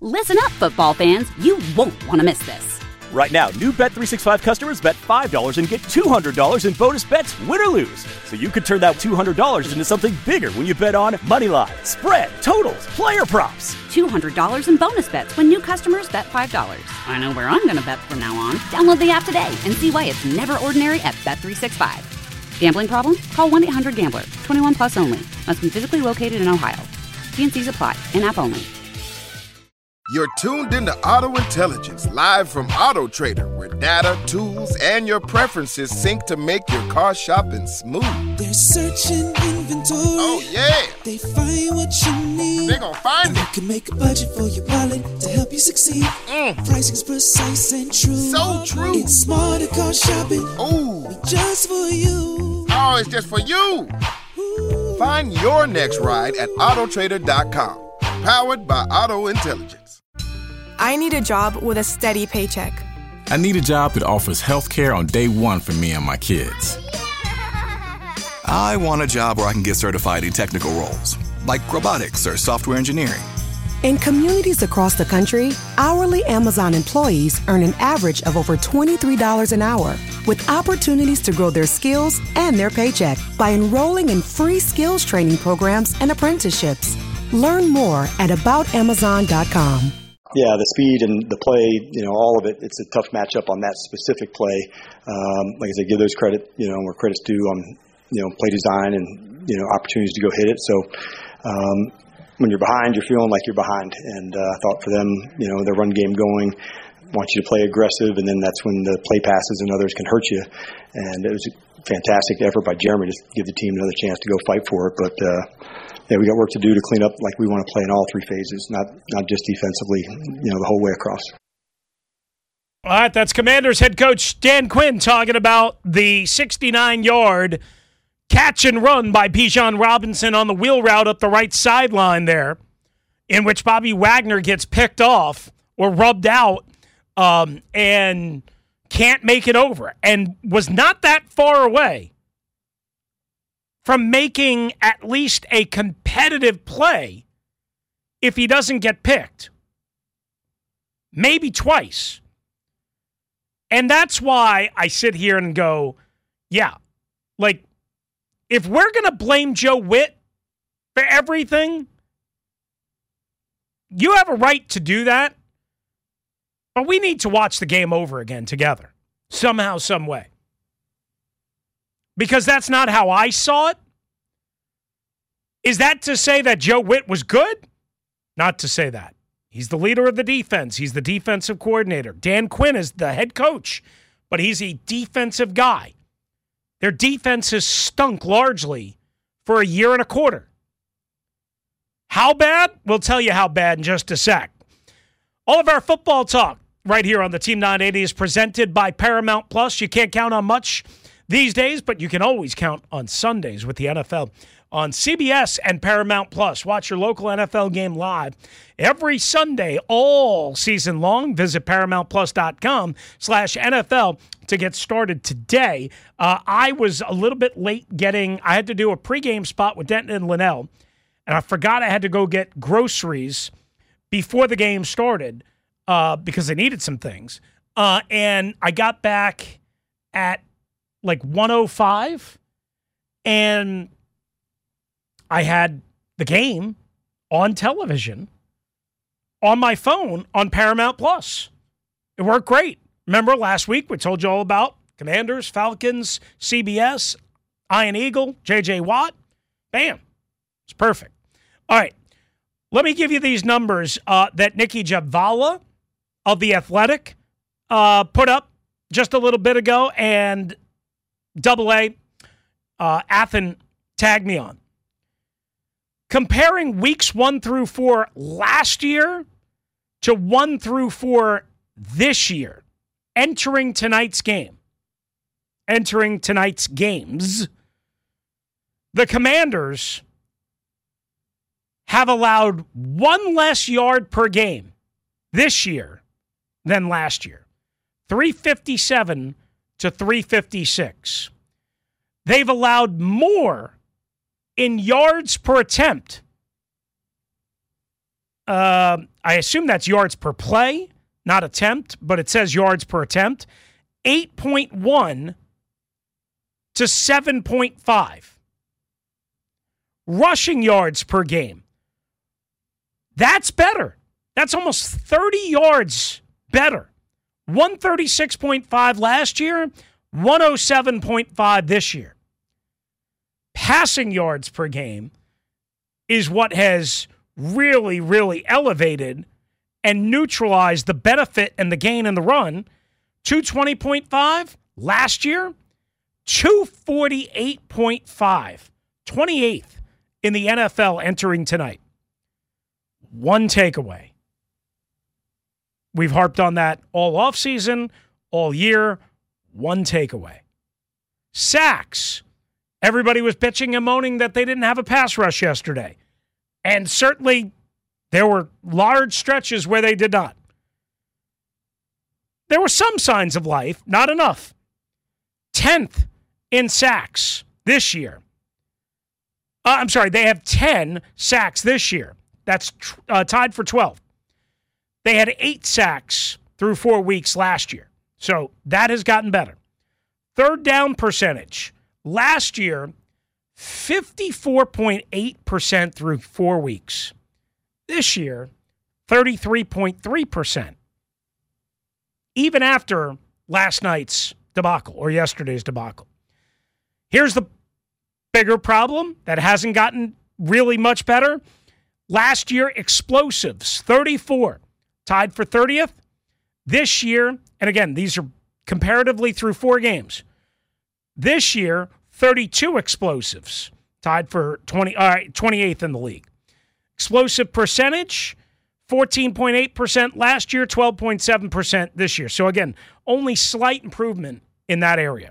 Listen up, football fans. You won't want to miss this. Right now, new Bet365 customers bet $5 and get $200 in bonus bets, win or lose. So you could turn that $200 into something bigger when you bet on money line, spread, totals, player props. $200 in bonus bets when new customers bet $5. I know where I'm going to bet from now on. Download the app today and see why it's never ordinary at Bet365. Gambling problem? Call 1-800-GAMBLER. 21 plus only. Must be physically located in Ohio. T&Cs apply. In-app only. You're tuned into Auto Intelligence, live from Auto Trader, where data, tools, and your preferences sync to make your car shopping smooth. They're searching inventory. Oh, yeah. They find what you need. They're gonna find it. You can make a budget for your wallet to help you succeed. Pricing's precise and true. So true. It's smarter car shopping. Ooh. Just for you. Oh, it's just for you. Ooh. Find your next ride at Autotrader.com. Powered by Auto Intelligence. I need a job with a steady paycheck. I need a job that offers health care on day one for me and my kids. I want a job where I can get certified in technical roles, like robotics or software engineering. In communities across the country, hourly Amazon employees earn an average of over $23 an hour, with opportunities to grow their skills and their paycheck by enrolling in free skills training programs and apprenticeships. Learn more at aboutamazon.com. Yeah, the speed and the play, all of it, it's a tough matchup on that specific play. Like I said, give those credit, where credit's due on, play design and, opportunities to go hit it. So when you're behind, you're feeling like you're behind. And I thought for them, their run game going, want you to play aggressive, and then that's when the play passes and others can hurt you. And it was a fantastic effort by Jeremy to give the team another chance to go fight for it. But yeah, we got work to do to clean up like we want to play in all three phases, not just defensively, the whole way across. All right, that's Commanders head coach Dan Quinn talking about the 69-yard catch and run by Bijan Robinson on the wheel route up the right sideline there, in which Bobby Wagner gets picked off or rubbed out and can't make it over, and was not that far away from making at least a competitive play if he doesn't get picked. Maybe twice. And that's why I sit here and go, yeah, like, if we're going to blame Joe Witt for everything, you have a right to do that, but we need to watch the game over again together, somehow, some way. Because that's not how I saw it. Is that to say that Joe Witt was good? Not to say that. He's the leader of the defense. He's the defensive coordinator. Dan Quinn is the head coach, but he's a defensive guy. Their defense has stunk largely for a year and a quarter. How bad? We'll tell you how bad in just a sec. All of our football talk right here on the Team 980 is presented by Paramount Plus. You can't count on much these days, but you can always count on Sundays with the NFL on CBS and Paramount Plus. Watch your local NFL game live every Sunday all season long. Visit ParamountPlus.com/NFL to get started today. I was a little bit late I had to do a pregame spot with Denton and Linnell, and I forgot I had to go get groceries before the game started because I needed some things. And I got back at like 1:05, and I had the game on television on my phone on Paramount Plus. It worked great. Remember last week we told you all about Commanders, Falcons, CBS, Iron Eagle, J.J. Watt. Bam. It's perfect. All right. Let me give you these numbers that Nikki Jhabvala of The Athletic put up just a little bit ago, and AA Athen tagged me on. Comparing weeks 1 through 4 last year to 1 through 4 this year, entering tonight's games, the Commanders have allowed 1 less yard per game this year than last year. 357 to 356. They've allowed more in yards per attempt I assume that's yards per play, not attempt, but it says yards per attempt. 8.1 to 7.5. Rushing yards per game. That's better. That's almost 30 yards better. 136.5 last year, 107.5 this year. Passing yards per game is what has really, really elevated and neutralized the benefit and the gain in the run. 220.5 last year, 248.5, 28th in the NFL entering tonight. One takeaway. We've harped on that all offseason, all year. One takeaway. Sacks. Everybody was bitching and moaning that they didn't have a pass rush yesterday. And certainly there were large stretches where they did not. There were some signs of life, not enough. 10th in sacks this year. They have 10 sacks this year. That's tied for 12th. They had 8 sacks through 4 weeks last year. So that has gotten better. Third down percentage. Last year, 54.8% through 4 weeks. This year, 33.3%. Even after last night's debacle or yesterday's debacle. Here's the bigger problem that hasn't gotten really much better. Last year, explosives, 34, tied for 30th. This year, and again, these are comparatively through 4 games. This year, 32 explosives, tied for 28th in the league. Explosive percentage, 14.8% last year, 12.7% this year. So again, only slight improvement in that area.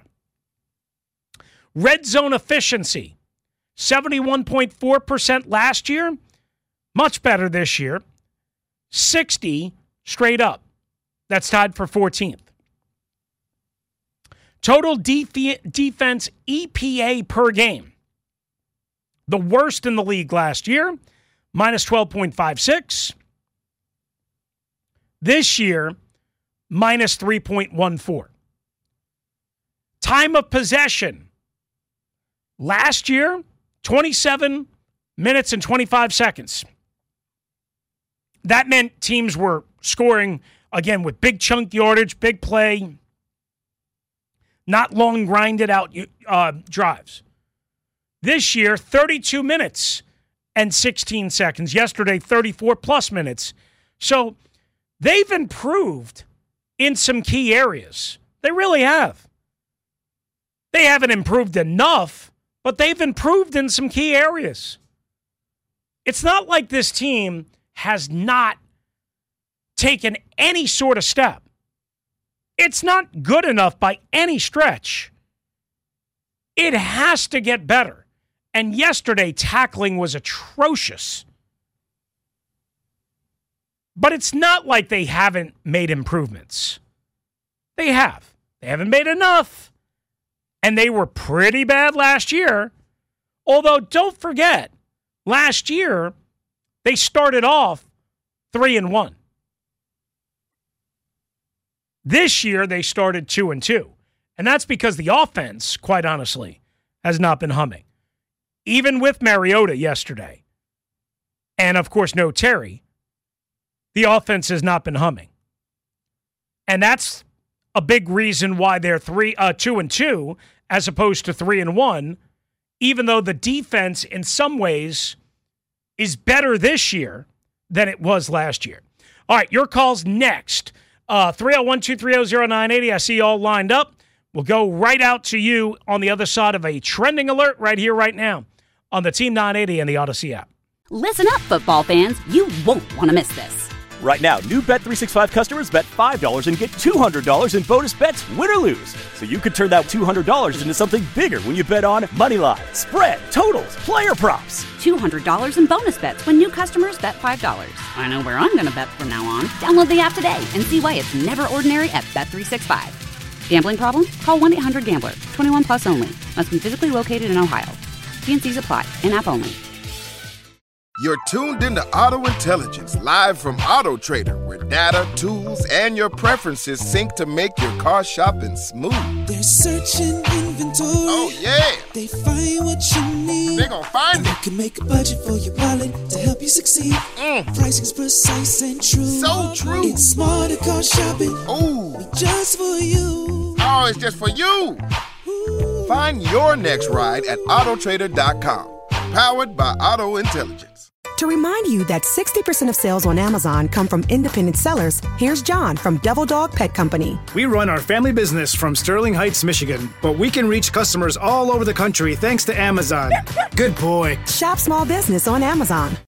Red zone efficiency, 71.4% last year, much better this year. 60 straight up. That's tied for 14th. Total defense EPA per game. The worst in the league last year, minus 12.56. This year, minus 3.14. Time of possession. Last year, 27 minutes and 25 seconds. That meant teams were scoring, again, with big chunk yardage, big play, not long grinded out drives. This year, 32 minutes and 16 seconds. Yesterday, 34-plus minutes. So they've improved in some key areas. They really have. They haven't improved enough, but they've improved in some key areas. It's not like this team has not taken any sort of step. It's not good enough by any stretch. It has to get better. And yesterday, tackling was atrocious. But it's not like they haven't made improvements. They have. They haven't made enough. And they were pretty bad last year. Although, don't forget, last year, they started off 3-1. This year, they started 2-2. And that's because the offense, quite honestly, has not been humming. Even with Mariota yesterday, and of course, no Terry, the offense has not been humming. And that's a big reason why they're 2-2 as opposed to 3-1, even though the defense in some ways is better this year than it was last year. All right, your call's next. 301-230-0980. I see you all lined up. We'll go right out to you on the other side of a trending alert right here, right now on the Team 980 and the Odyssey app. Listen up, football fans. You won't want to miss this. Right now, new Bet365 customers bet $5 and get $200 in bonus bets, win or lose. So you could turn that $200 into something bigger when you bet on moneyline, spread, totals, player props. $200 in bonus bets when new customers bet $5. I know where I'm going to bet from now on. Download the app today and see why it's never ordinary at Bet365. Gambling problem? Call 1-800-GAMBLER. 21 plus only. Must be physically located in Ohio. T&Cs apply. In-app only. You're tuned into Auto Intelligence, live from Auto Trader, where data, tools, and your preferences sync to make your car shopping smooth. They're searching inventory. Oh, yeah. They find what you need. They gon' find it. You can make a budget for your wallet to help you succeed. Pricing's precise and true. So true. It's smarter car shopping. Ooh. Just for you. Oh, it's just for you. Ooh. Find your next ride at autotrader.com. Powered by Auto Intelligence. To remind you that 60% of sales on Amazon come from independent sellers, here's John from Devil Dog Pet Company. We run our family business from Sterling Heights, Michigan, but we can reach customers all over the country thanks to Amazon. Good boy. Shop small business on Amazon.